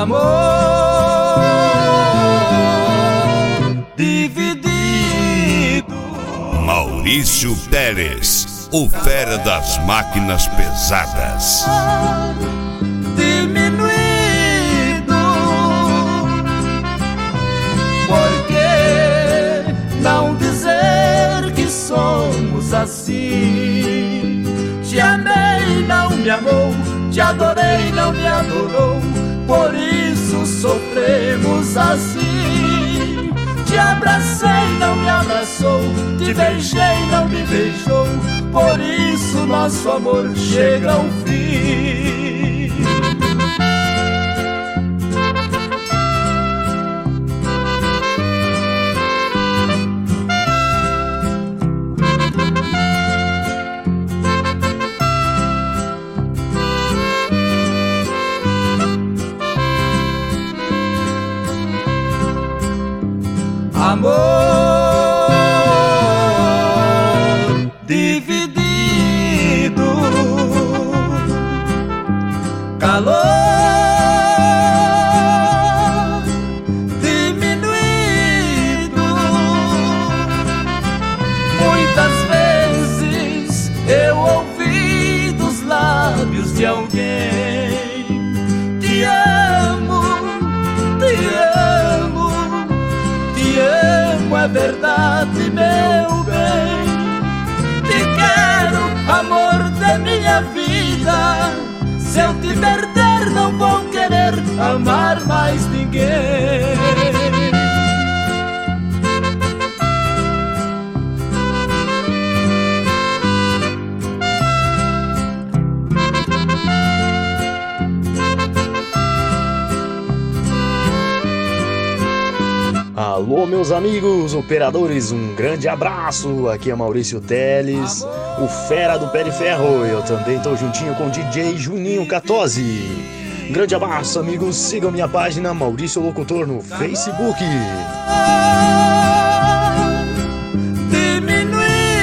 amor dividido. Maurício Teles, o fera das máquinas pesadas. Diminuído, por que não dizer que somos assim? Te amei, não me amou, te adorei, não me adorou, por isso sofremos assim. Te abracei, não me abraçou, te beijei, não me beijou, por isso nosso amor chega ao fim. Amor dividido, calor diminuído. Muitas vezes eu ouvi dos lábios de alguém: te amo, te amo, te amo, é verdade, meu bem. Te quero, amor da minha vida. Se eu te perder, não vou querer amar mais ninguém. Alô, meus amigos operadores, um grande abraço. Aqui é Maurício Teles, o fera do pé de ferro. Eu também tô juntinho com o DJ Juninho Catozzi. Um grande abraço, amigos. Sigam minha página Maurício Locutor no Facebook. Diminuído,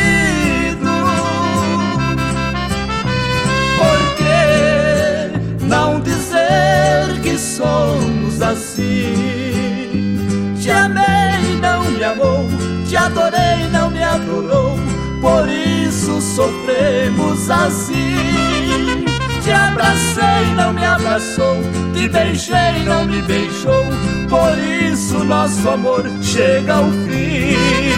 por que não dizer que somos assim? Te amei, não me amou, te adorei, não me adorou, por isso sofremos assim. Te abracei, não me abraçou, te beijei, não me beijou, por isso nosso amor chega ao fim.